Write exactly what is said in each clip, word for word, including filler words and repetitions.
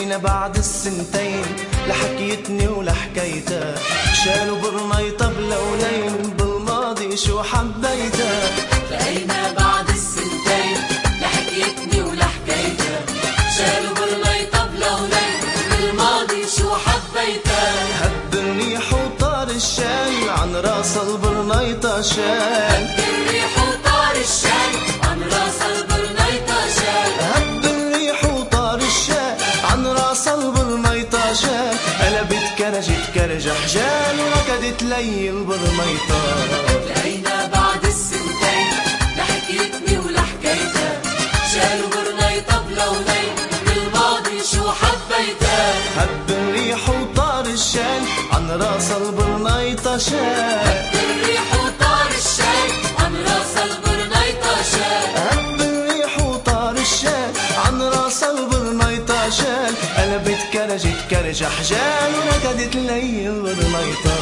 لقينا بعد السنتين لحكيتني ولحكيتها، شالوا برميطة بلونين بالماضي شو حبيتها. لقينا بعد السنتين لحكيتني ولحكيتها، شالوا برميطة بلونين بالماضي شو حبيتها. هب الريح وطار الشال عن راس البرميطة شال، هب الريح وطار الشال عن راس البرميطة شال، هب الريح وطار الشال عن راس البرميطة شال. قلبت كرجت كرج حجال وركضت لي البرميطة. لقينا بعد السنتين لحكيتني ولحكيتها، شالوا برميطة بلونين بالماضي شو حبيتها. هب الريح وطار الشال عن راس البرميطة شال، هب الريح وطار الشال عن راس البرميطة شال، هب الريح وطار الشال عن راس البرميطة شال. قلبت كرجت كرج حجال وركضت لي البرميطة.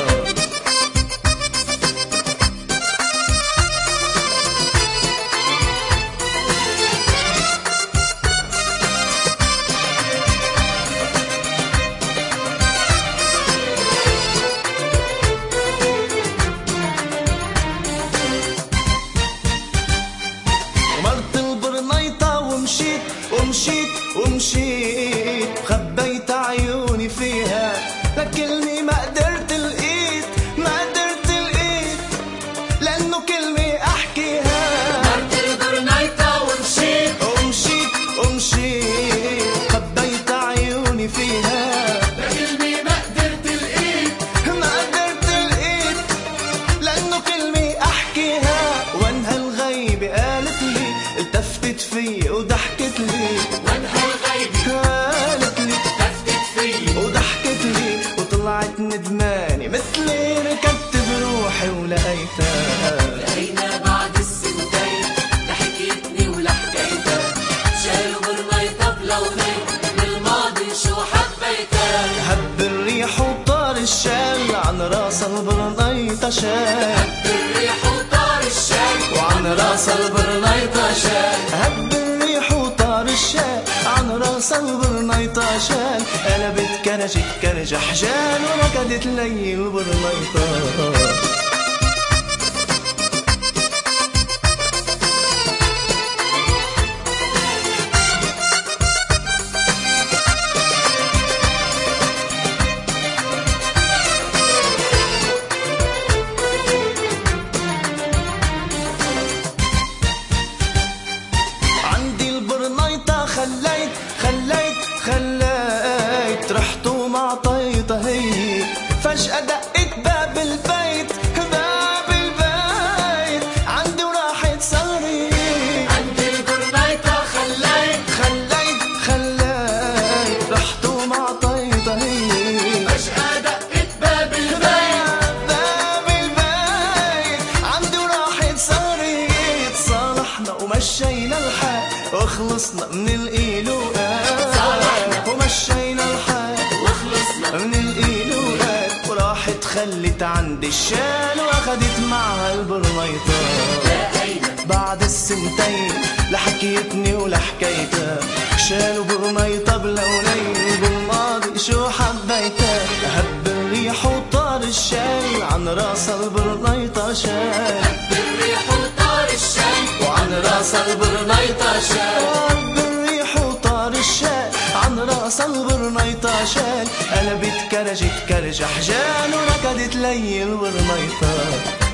مرت البرميطة ومشيت ومشيت ومشيت، خبيت عيوني فيها لكني ما قدرت لقيت، ما قدرت لقيت لأنه كلمة أحكيها. مرت البرميطة ومشيت ومشيت ومشيت، خبيت عيوني فيها لكلمة ما قدرت لقيت، ما قدرت لقيت لأنه كلمة أحكيها. وانها الغيبة قالت لي التفتت في وضحكت لي، وانها الغيبة قالت لي لفتت في وضحكت لي وطلعت ندماني مثلي ركبت بروحي ولقيتها. لقينا بعد السنتين لحكيتني ولحكيتها، شالوا برميطة بلونين بالماضي شو حبيتها. هب الريح وطار الشال عن راس البرميطة شال، هب الريح وطار الشال وعن راس البرميطة شال، هب الريح وطار الشال عن راس البرميطة شال. قلبت كرجت كرج حجال وركضت لي البرميطة. عندي البرميطة خليت خليت خليت، رحت وما عطيتها هي. فجأة دقت باب البيت باب البيت عندي وراحت صغري. عندي البرميطة خليت خليت خليت، رحت وما عطيتها هي. فجأة دقت باب البيت، باب البيت عندي وراحت صغري. تصالحنا ومشينا الحال وخلصنا من القيلوقات، صالحنا ومشينا الحال وخلصنا من القيلوقات. وراحت خلت عندي الشال واخدت معها البرميطة. لقينا بعد السنتين لحكيتني ولحكيتها، شالوا برميطة بلونين بالماضي شو حبيتها. هب الريح وطار الشال عن راس البرميطة شال، هب الريح وطار الشال وعن راس البرميطة شال، هب الريح وطار الشال عن راس البرميطة شال. قلبت كرجت كرج حجال وركضت لي البرميطة.